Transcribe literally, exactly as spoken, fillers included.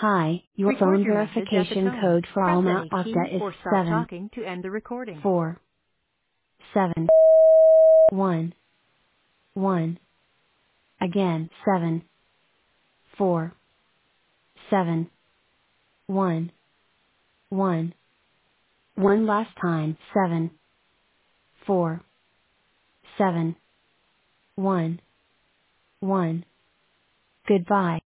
Hi, your Record phone your message at the verification tone. code for Press Alma any key Okta is or stop seven talking to end the recording. four seven one one. Again, seven four seven one one. One last time, seven four seven one one. Goodbye.